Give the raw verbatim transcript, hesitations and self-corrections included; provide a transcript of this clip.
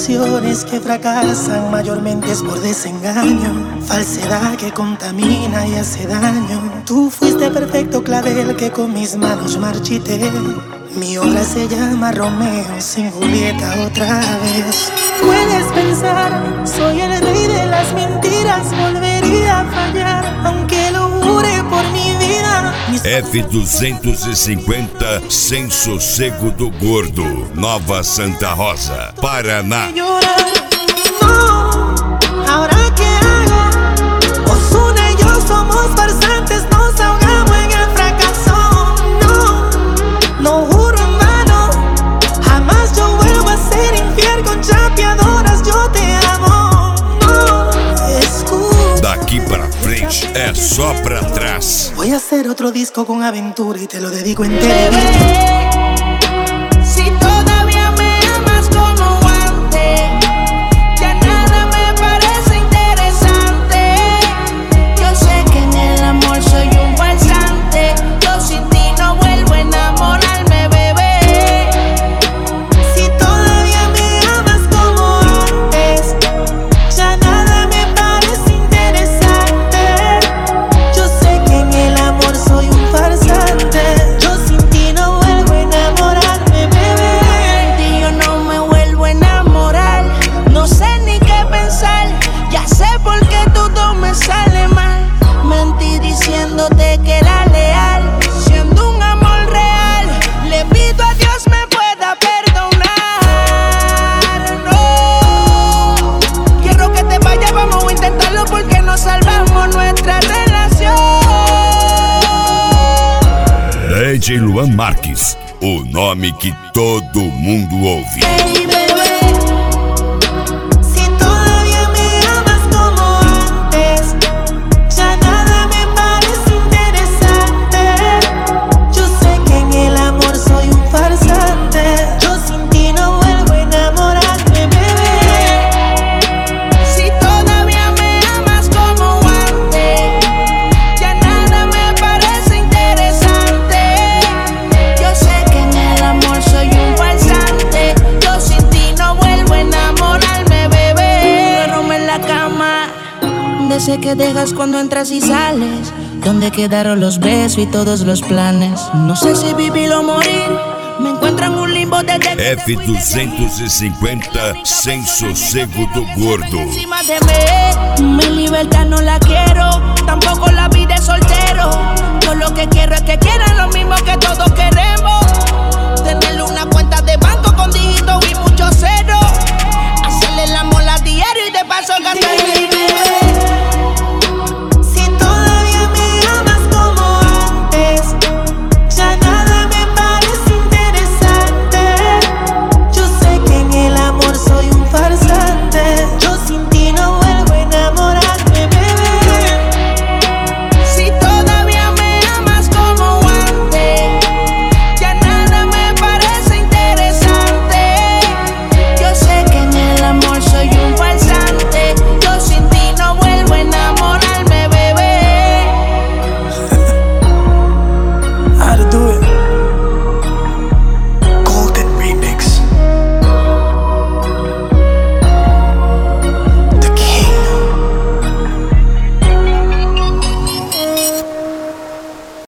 relaciones que fracasan mayormente es por desengaño, falsedad que contamina y hace daño. Tú fuiste perfecto clavel que con mis manos marchité. Mi obra se llama Romeo sin Julieta otra vez. Puedes pensar, soy el rey de las mentiras, volvería a fallar, aunque lo jure por mi vida. F duzentos e cinquenta, Sem Sossego do Gordo, Nova Santa Rosa, Paraná. No, ahora qué hago, Ozuna y yo somos farsantes, nos ahogamos en el fracaso. No, no juro en vano, jamás yo vuelvo a ser infiel con chapeadoras, yo te amo. No, escucha. Daqui pra frente é só pra trás. Voy a hacer otro disco con aventura y te lo dedico entero. Bebé, si todavía me amas como antes, ya nada me parece interesante. Yo sé que en el amor soy un farsante, yo sin ti no vuelvo a enamorarme, bebé. Si todavía me amas como antes, ya nada me parece interesante. Yo sé que en el amor soy un farsante, yo sin ti no vuelvo a enamorarme, bebé. De ti yo no me vuelvo a enamorar, no sé ni qué pensar, ya sé por qué todo me sale mal. Mentí diciéndote que era leal, siendo un amor real, le pido a Dios me pueda perdonar. No, quiero que te vayas, vamos a intentarlo porque no salvamos nuestra relación. D J Luan Marques, o nome que todo mundo ouve. Hey, bebé, Si todavía me amas como antes, ya nada me parece interesante. Yo sé que en el amor soy un farsante, yo sin ti no vuelvo a enamorarme, bebé. si todavía me amas como antes, ya nada me parece interesante. Yo sé que en el amor soy un farsante, yo sin ti no vuelvo a enamorarme, bebé. Duerme en la cama, de ese que dejas cuando entras y sales, donde quedaron los besos y todos los planes. No sé si vivir o morir, me encuentro en un limbo desde que F duzentos e cinquenta, Sem Sossego do Gordo. encima de mí. Mi libertad no la quiero, tampoco la vida de soltero. Yo lo que quiero es que quieran lo mismo que todos queremos.